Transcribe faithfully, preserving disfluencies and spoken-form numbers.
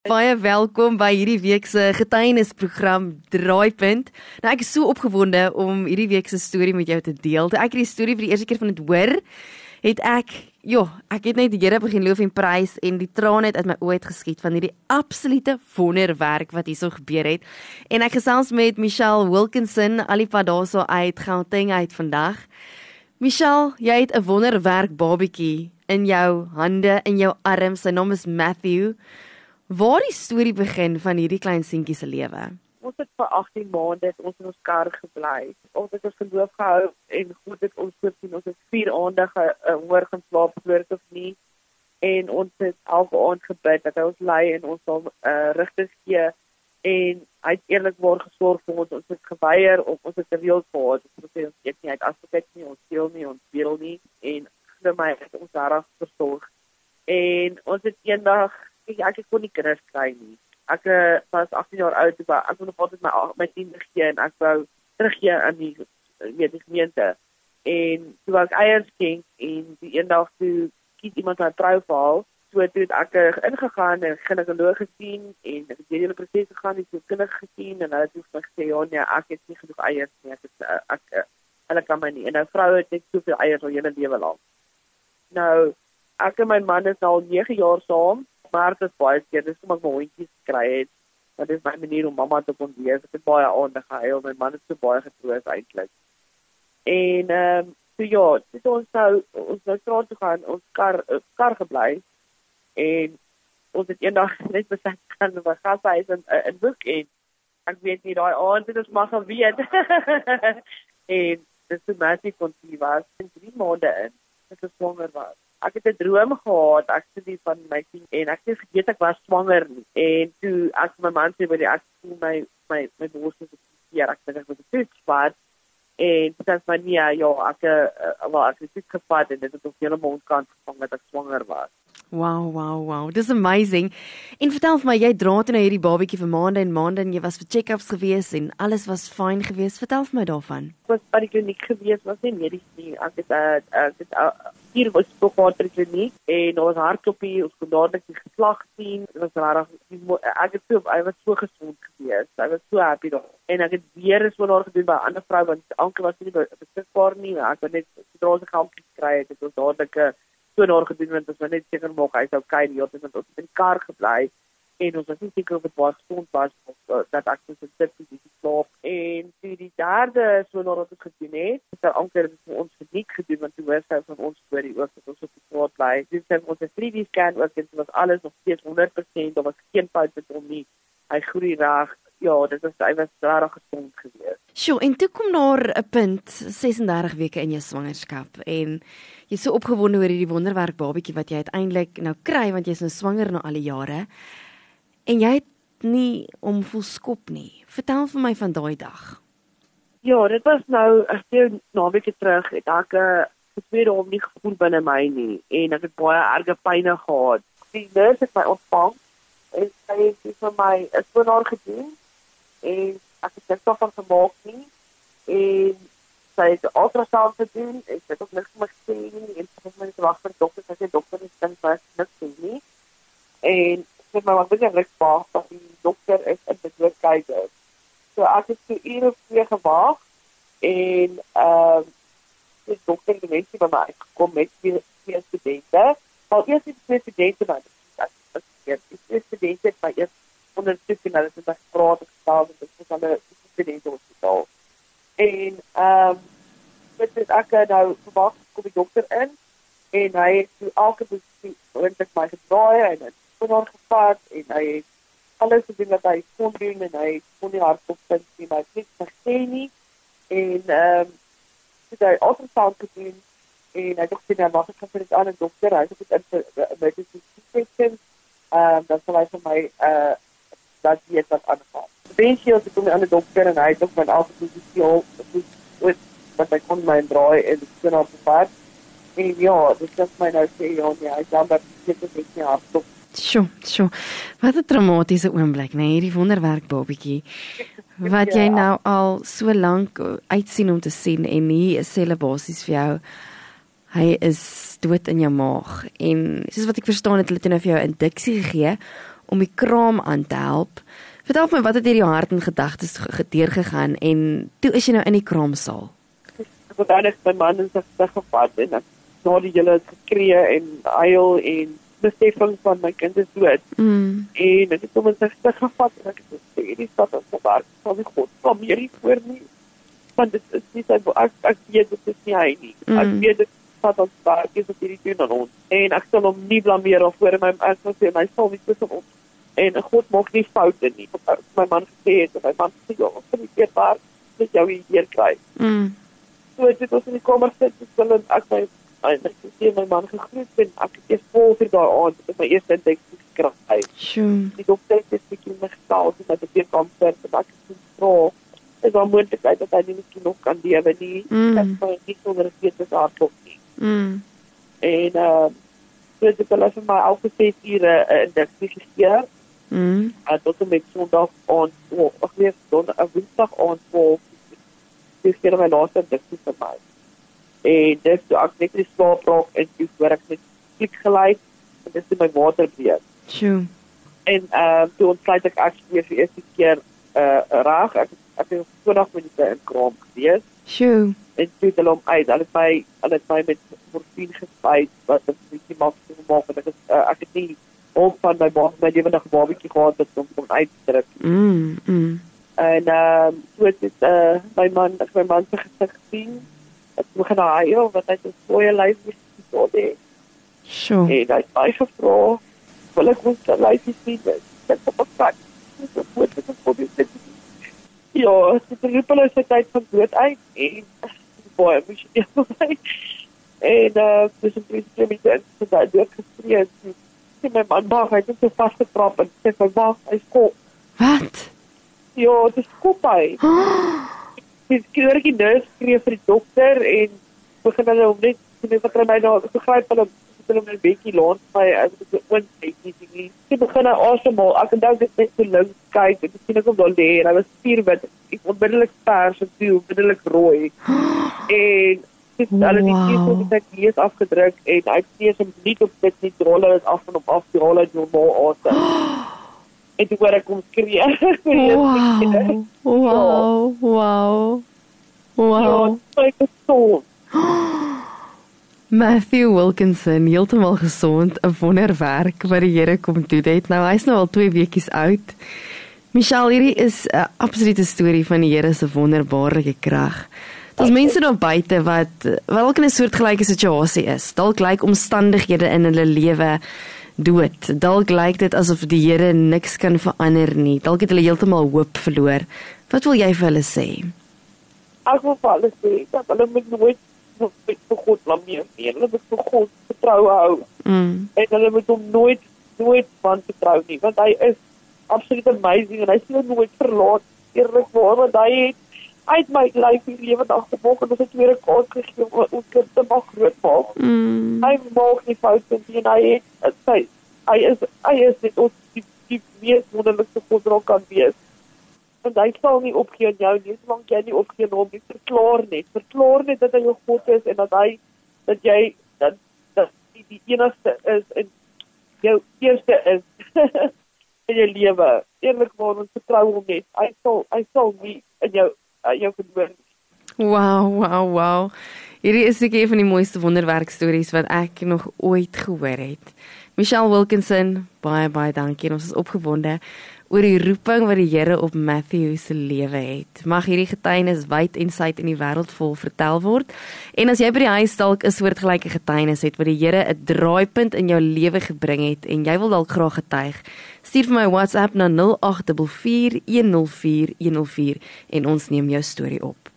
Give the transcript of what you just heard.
Baie welkom by hierdie week se getuienisprogram Draaipunt. Nou ek is so opgewonde om hierdie week se storie met jou te deel. Toe ek hierdie storie vir die eerste keer van dit hoor, het ek, joh, ek het net die Here begin loof en prys en die trane het uit my oë geskiet van hierdie absolute wonderwerk wat hierso gebeur het. En ek gesels met Michelle Wilkinson, alipad daarso uit Gauteng uit vandag. Michelle, jy het 'n wonderwerk babietjie in jou hande, in jou arms. Sy naam is Matthew. Waar die storie begin van hierdie klein seentjie se lewe? Ons het vir agttien maande het ons in ons kar gebly. Ons het ons geloof gehou en God het ons voorsien. Ons het vier aande gehoor gaan slaap voor of nie. En ons het elke aand gebid dat hy ons lei en ons sal uh, rigting gee. En hy het eerlikwaar gesorg vir ons. Ons het geweier om ons het gereeld gehad. Ons sê ons eet nie uit asblik nie, ons speel nie, ons speel nie. En glo my het ons daarop versorg. En ons het eendag ek ek kon nie kinders kry nie. Ek uh, was agttien jaar oud, maar ek wou nog altyd my my tiende gee en ek wou teruggee aan die weet die gemeente. En toe was ek eiers skenk en die eendag toe kies iemand haar trouvaal, so toe het ek uh, ingegaan en ginekoloog gesien en ek het die hele proses gegaan, ek het kinders gesien en hulle het vir my gesê ja nee, ek het nie genoeg eiers nie, ek het uh, ek uh, hulle kan my nie. En nou vrou het net soveel eiers al hele lewe lank. Nou ek en my man is nou al nege jaar saam. Maar dit is baie keer, dis kom ek my hondjies kry het, dat is my manier om mamma te kon wees, ek het baie aande gehuil, my man het so baie getroos eintlik. En, ehm, um, so ja, dit ons nou, ons nou straat toe gaan, ons kar, uh, kar gebly, en ons het eendag net besluit gaan, my gashuis in, uh, in Boek, en ek weet nie, die aand het ons maar geweet, en dis toe Matthew kontie was, en drie maande in, dat ons swanger was. Ek het 'n droom gehad, ek het die van my kind en ek het vergeet ek was swanger nie. En toe ek my man sê by die ek sien my my my bors is hier, ek dink ek moet dit spaar. En dit sê my nee, ja, ek uh, wel ek het dit gevat en dit het op hele mondkant gevang dat ek swanger was. Wow, wow, wow. Dis amazing. En vertel vir my, jy dra toe na hierdie babatjie vir maande en maande en jy was vir check-ups gewees en alles was fyn gewees. Vertel vir my daarvan. Ek was by die kliniek gewees, was nie medies nie. Ek het uh, ek het uh, hier was op die kliniek en ons hartklopie, ons kon dadelik die geslag sien. Dit was rarig. Ek het so, hy was so gesond gewees. Hy was so happy daar. En ek het weer eens wonder gedoen by 'n ander vrou want Anke was nie beskikbaar nie. Ek het net sodra ons geld gekry het, het ons dadelik 'n so daar gedoen want ons wou net seker maak hy's okay nie, want ons het in die kar gebly en ons was nie seker of dit baie gesond was of uh, dat ek so sit en bietjie slaap. En toe die derde so daar wat ons gedoen het, het er Anker dit vir ons uniek gedoen want toe hoor sy van ons storie ook dat ons op die straat bly. Dis het ons 'n drie D scan ook en dit was alles nog steeds honderd persent, daar was geen fout met hom nie. Hy groei reg. Ja, dit was hy was regtig gesond gewees. Sjoe, en toe kom daar 'n punt, ses en dertig weke in jou swangerskap en jy's so opgewonde oor hierdie wonderwerk babatjie wat jy uiteindelik nou kry want jy's nou swanger na al die jare. En jy het nie om vol skop nie. Vertel vir my van daai dag. Ja, dit was nou 'n twee naweke terug het ek 'n uh, tweede hom nie gevoel binne my nie en ek het baie erge pyne gehad. Die nurse het my ontvang en sy het vir my 'n sonaar gedoen en ek het niks daarvan gemaak nie en sy het 'n ultrasound gedoen en sy het ook niks vir my gesê nie en sy het my gewag vir die dokter, sy sê dokter is dink was niks sê nie en sy het my wat baie niks verwag dat die dokter is in die doodkeiser. So ek het so uur of twee gewag en ehm uh, die dokter het net by my gekom met twee, twee studente. Al eers die twee studente maar dit is die twee studente het my eers ondersoek en hulle het my gevra of ek staan en dit is aan 'n studente hospitaal. En ehm um, dit is ek nou verwag kom die dokter in en hy het so elke besoek eintlik my gedraai en het sonaar gevat en hy het alles gedoen wat hy kon doen en hy kon nie hardop vind nie, maar ek het niks gesê nie en ehm um, het hy ultrasound gedoen en hy het ook sê nou mag ek gaan vir dit aan 'n dokter, hy het ook in vir emergency C-section, ehm dan sal hy vir my uh dat weet wat aangaan. Eventueel het ek kom aan 'n dokter en hy het ook my elke posisie op wat hy kon my draai en die sonaar gevat en ja, dit is my nou sê ja, nee, hy dan dat dit is nie hardop. Sjoe, sjoe. Wat 'n traumatiese oomblik, nee, hierdie wonderwerk babatjie. Wat jy nou al so lank uitsien om te sien en hier is hulle basies vir jou. Hy is dood in jou maag en soos wat ek verstaan het hulle het nou vir jou 'n induksie gegee om die kraam aan te help. Vertel my, wat het deur jou hart en gedagtes deurgegaan en toe is jy nou in die kraamsaal? Ek het eintlik my man in sy gesig gevat en ek na die hele geskree en huil en besefing van my kind is dood. Mm. En ek het hom in sy gesig gevat en ek het gesê, hierdie stad is verwerk, sal nie God blameer nie voor nie. Want dit is nie sy, ek, ek weet dit is nie hy nie. Mm. Ek weet dit vat ons werk, is wat hierdie doen aan ons. En ek sal hom nie blameer daarvoor, my ek sal sê, my sal nie tussen ons. En God maak nie foute nie. Wat my man gesê het, en my man sê, ja, ons kan nie weer waar, dat jou hier kry. Mm. So het het ons in die kamer sit, en ek my, en ek sê, my man gegroet, en ek het eerst vol vir daar aan, met my eerste inteksie gekry. Sjoe. Die dokter het een stukje my gestaal, en dat ek weer kan vir, en ek het gevra, is daar moontlikheid dat hy nie miskien nog kan lewe nie, Mm. ek my nie sonder een fetus hardloop nie. Mm. En, uh, so het ek hulle vir my al vir ses ure uh, induksie gegee, Mm. uh, tot en met sondag aand, oh, ek weet, donderdag, uh, woensdag aand, twaalf, dis keer my laaste induksie vir my. En dis toe ek net die slaap raak, en toe hoor ek net klik geluid, en dis toe my water breek. Sjoe. En uh, toe ontsluit ek actually weer vir die eerste keer uh, raag, ek, ek het twintig minute in kraam gewees, Sjoe. en toe het hulle hom uit, hulle het my, hulle het my met morfine gespuit, wat ek nie mag gemaak, en ek het, uh, ek het nie hulp van my, my levendige babietjie gehad, dat om hom uit te druk. Mm. Mm. En uh, so het het, uh, my man, ek my man sy gesig gesien, ek begin huil, wat hy so svoje lijf moest het. Sjoe. En hy het my gevra, wil ek ons sy lijfie sien, ek op een kat, so goed, ek op die sit. Ja, so te roep hulle sy tyd van dood uit, en baie emotioneel vir my. En uh, dus een twee kilometer in, so hy doodgespree, en sê my man, wag, hy het net so vastgetrap, en sê my, wag, hy skop. Wat? Ja, het is skop hy. Die kleurkie nurse skreef vir die dokter, en begin hulle om net, en wat hulle my nou, begryp hulle, hulle my een bekie laat my, as ek so oontekkie, sy begin hy asemhaal, ek en ek het net so links kyk, en sien ek om daar lee, en hy was spierwit, ek onmiddellik pers, en toe onmiddellik rooi, en dis, hulle die kees met ek lees afgedruk, en hy stees hom nie op dit nie, rol hy het af en op af, die rol uit normaal asem, en toe hoor ek om skree, Wow, wow, wow, wow. ja, ek is gezond, Matthew Wilkinson, heeltemal gesond, 'n wonderwerk wat die Here kom doen het. Nou, hy's nou al twee weekies oud. Michelle, hierdie is 'n absolute storie van die Here se wonderbaarlike krag. Daar's mense daar buite wat wel in 'n soortgelyke situasie is. Dalk lyk omstandighede in hulle lewe dood. Dalk lyk dit asof die Here niks kan verander nie. Dalk het hulle heeltemal hoop verloor. Wat wil jy vir hulle sê? ek wil vir hulle sê, dat hulle moet nooit vir God blameer nie, hulle moet vir God vertroue hou, Mm. en hulle moet hom nooit, nooit van vertrou nie, want hy is absoluut amazing, en hy sal nooit verlaat, eerlik waar, want hy het uit my lyf die lewe agtervolg, en ons het weer 'n kans gegee om ons kind te mag groot maak. Mm. Hy maak nie foute nie, en hy het, hy, hy is, hy is net ons die, die mees wonderlikste God wat kan wees. Want hy sal nie opgee aan jou nie, solank jy nie opgee aan hom nie, verklaar net, verklaar net dat hy jou God is, en dat hy, dat jy, dat, dat die, die enigste is, en jou eerste is, in jou lewe, eerlik waar, ons vertrou hom net, hy sal, hy sal nie in jou, in jou verloor nie. Wow, wow, wow. Hierdie is seker een van die mooiste wonderwerkstories wat ek nog ooit gehoor het. Michelle Wilkinson, baie, baie dankie. En ons is opgewonde oor die roeping wat die Here op Matthew se lewe het. Mag hierdie getuienis wyd en suid in die wêreld vol vertel word. En as jy by die huis dalk 'n soortgelyke getuienis het wat die Here 'n draaipunt in jou lewe gebring het en jy wil dalk graag getuig, stuur vir my WhatsApp na nul agt vier vier een nul vier een nul vier en ons neem jou storie op.